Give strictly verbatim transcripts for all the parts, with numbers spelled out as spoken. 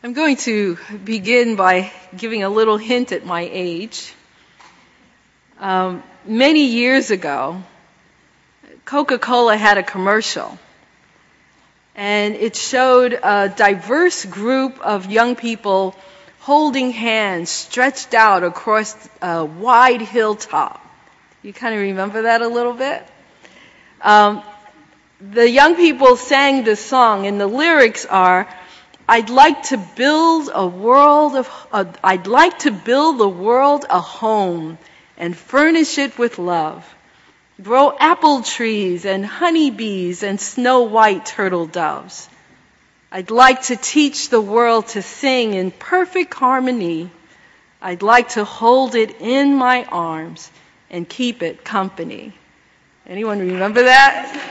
I'm going to begin by giving a little hint at my age. Um, many years ago, Coca-Cola had a commercial, and it showed a diverse group of young people holding hands stretched out across a wide hilltop. You kind of remember that a little bit? Um, the young people sang this song, and the lyrics are, I'd like to build a world of, uh, I'd like to build the world a home and furnish it with love. Grow apple trees and honeybees and snow white turtle doves. I'd like to teach the world to sing in perfect harmony. I'd like to hold it in my arms and keep it company. Anyone remember that?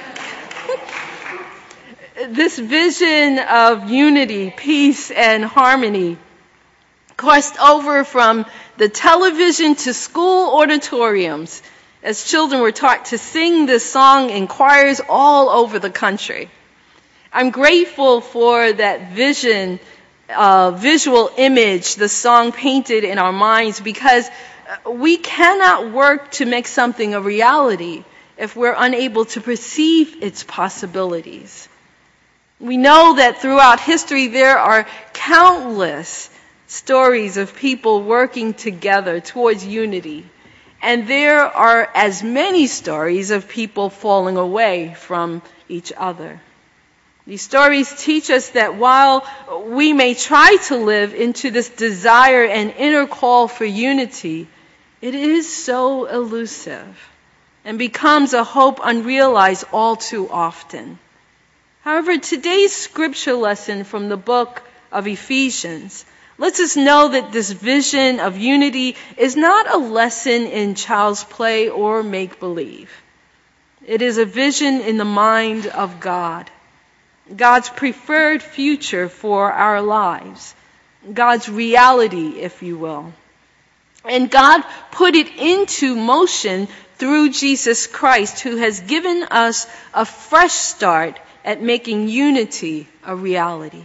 This vision of unity, peace, and harmony crossed over from the television to school auditoriums as children were taught to sing this song in choirs all over the country. I'm grateful for that vision, uh, visual image the song painted in our minds, because we cannot work to make something a reality if we're unable to perceive its possibilities. We know that throughout history there are countless stories of people working together towards unity, and there are as many stories of people falling away from each other. These stories teach us that while we may try to live into this desire and inner call for unity, it is so elusive and becomes a hope unrealized all too often. However, today's scripture lesson from the book of Ephesians lets us know that this vision of unity is not a lesson in child's play or make-believe. It is a vision in the mind of God, God's preferred future for our lives, God's reality, if you will. And God put it into motion through Jesus Christ, who has given us a fresh start at making unity a reality.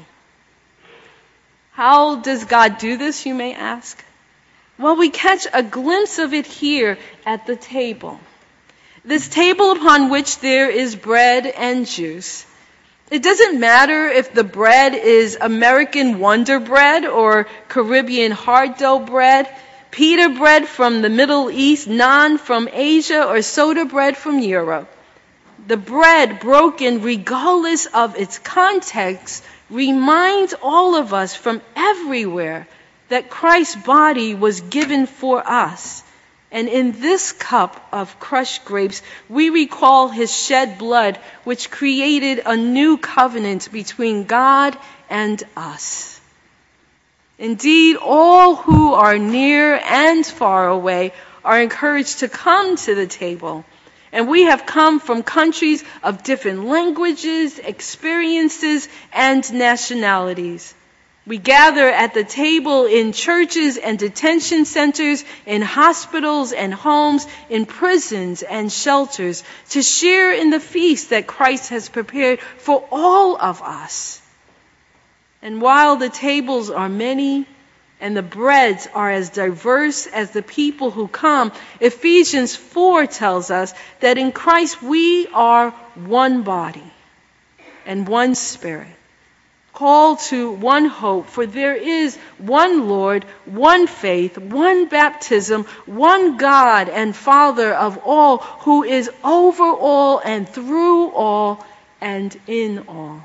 How does God do this, you may ask? Well, we catch a glimpse of it here at the table. This table upon which there is bread and juice. It doesn't matter if the bread is American Wonder Bread or Caribbean hard dough bread, pita bread from the Middle East, naan from Asia, or soda bread from Europe. The bread, broken regardless of its context, reminds all of us from everywhere that Christ's body was given for us. And in this cup of crushed grapes, we recall his shed blood, which created a new covenant between God and us. Indeed, all who are near and far away are encouraged to come to the table. And we have come from countries of different languages, experiences, and nationalities. We gather at the table in churches and detention centers, in hospitals and homes, in prisons and shelters, to share in the feast that Christ has prepared for all of us. And while the tables are many, and the breads are as diverse as the people who come, Ephesians four tells us that in Christ we are one body and one spirit, called to one hope, for there is one Lord, one faith, one baptism, one God and Father of all, who is over all and through all and in all.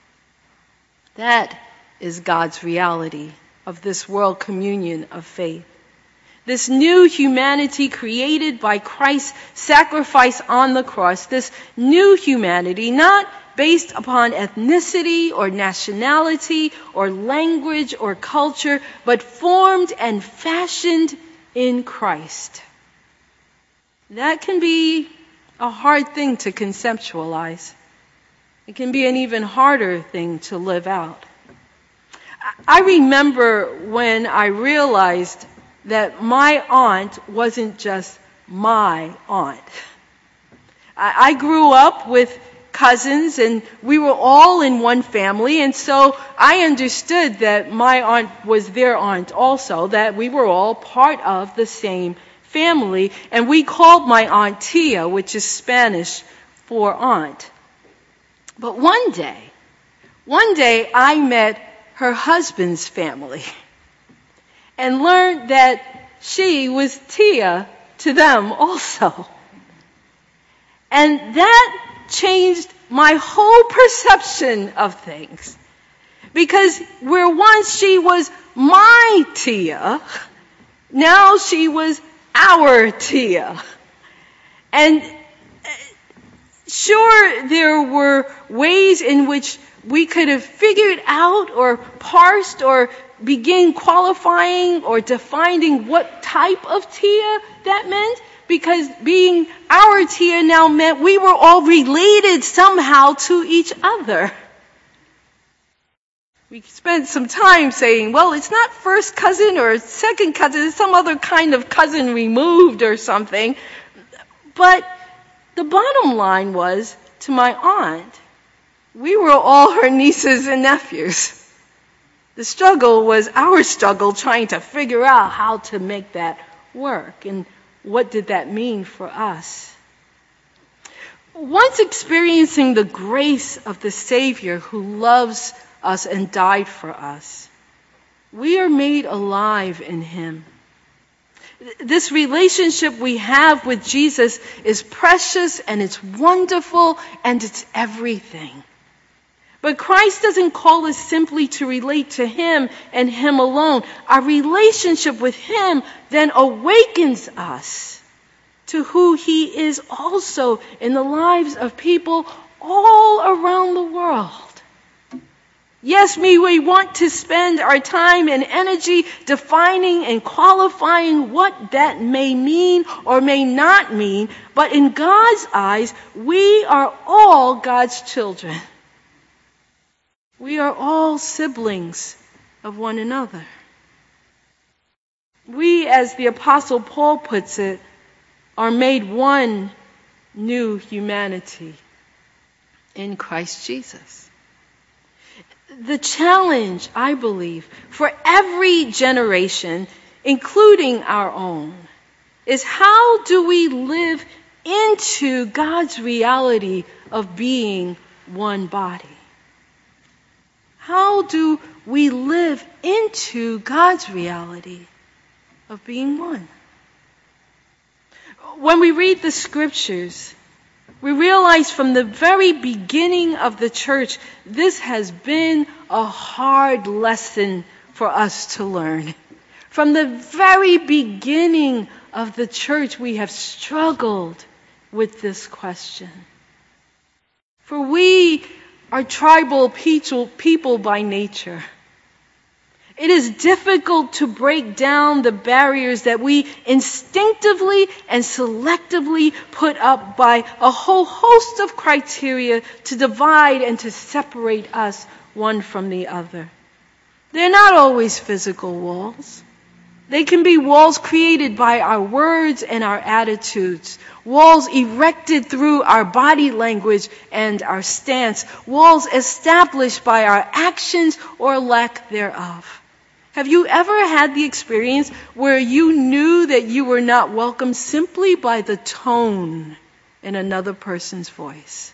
That is God's reality of this world communion of faith. This new humanity created by Christ's sacrifice on the cross, this new humanity not based upon ethnicity or nationality or language or culture, but formed and fashioned in Christ. That can be a hard thing to conceptualize. It can be an even harder thing to live out. I remember when I realized that my aunt wasn't just my aunt. I grew up with cousins, and we were all in one family, and so I understood that my aunt was their aunt also, that we were all part of the same family, and we called my aunt Tia, which is Spanish for aunt. But one day, one day I met her husband's family and learned that she was Tia to them also. And that changed my whole perception of things. Because where once she was my Tia, now she was our Tia. And sure, there were ways in which we could have figured out or parsed or begin qualifying or defining what type of Tia that meant, because being our Tia now meant we were all related somehow to each other. We spent some time saying, well, it's not first cousin or second cousin, it's some other kind of cousin removed or something. But the bottom line was, to my aunt, we were all her nieces and nephews. The struggle was our struggle trying to figure out how to make that work, and what did that mean for us. Once experiencing the grace of the Savior who loves us and died for us, we are made alive in Him. This relationship we have with Jesus is precious and it's wonderful and it's everything. But Christ doesn't call us simply to relate to Him and Him alone. Our relationship with Him then awakens us to who He is also in the lives of people all around the world. Yes, may we want to spend our time and energy defining and qualifying what that may mean or may not mean, but in God's eyes, we are all God's children. We are all siblings of one another. We, as the Apostle Paul puts it, are made one new humanity in Christ Jesus. The challenge, I believe, for every generation, including our own, is how do we live into God's reality of being one body? How do we live into God's reality of being one? When we read the scriptures, we realize from the very beginning of the church, this has been a hard lesson for us to learn. From the very beginning of the church, we have struggled with this question. For we are tribal people by nature. It is difficult to break down the barriers that we instinctively and selectively put up by a whole host of criteria to divide and to separate us one from the other. They're not always physical walls. They can be walls created by our words and our attitudes, walls erected through our body language and our stance, walls established by our actions or lack thereof. Have you ever had the experience where you knew that you were not welcome simply by the tone in another person's voice?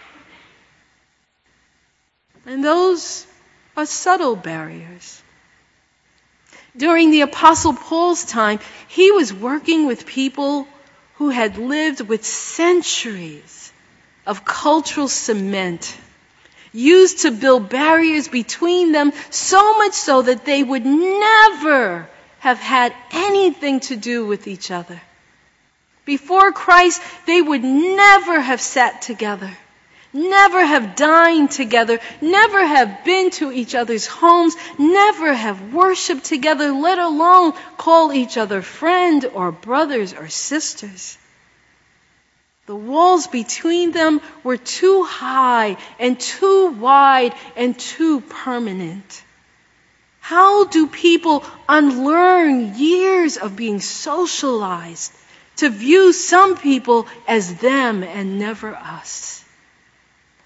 And those are subtle barriers. During the Apostle Paul's time, he was working with people who had lived with centuries of cultural cement, used to build barriers between them, so much so that they would never have had anything to do with each other. Before Christ, they would never have sat together, never have dined together, never have been to each other's homes, never have worshiped together, let alone call each other friend or brothers or sisters. The walls between them were too high and too wide and too permanent. How do people unlearn years of being socialized to view some people as them and never us?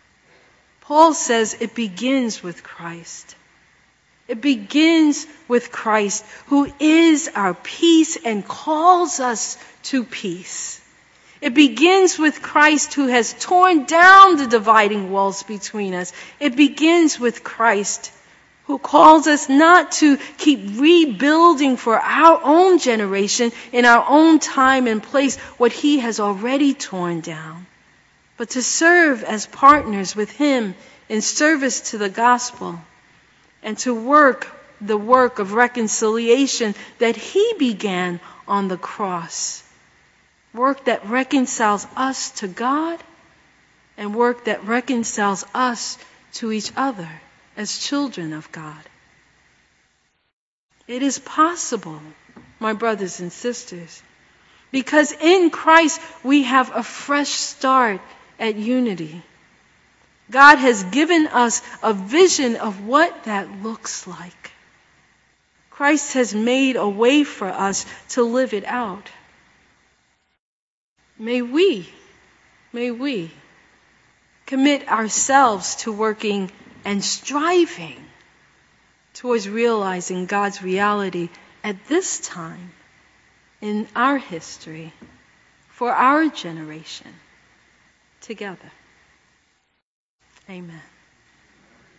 Paul says it begins with Christ. It begins with Christ, who is our peace and calls us to peace. It begins with Christ, who has torn down the dividing walls between us. It begins with Christ, who calls us not to keep rebuilding for our own generation in our own time and place what he has already torn down, but to serve as partners with him in service to the gospel and to work the work of reconciliation that he began on the cross. Work that reconciles us to God and work that reconciles us to each other as children of God. It is possible, my brothers and sisters, because in Christ we have a fresh start at unity. God has given us a vision of what that looks like. Christ has made a way for us to live it out. May we, may we commit ourselves to working and striving towards realizing God's reality at this time in our history for our generation together. Amen.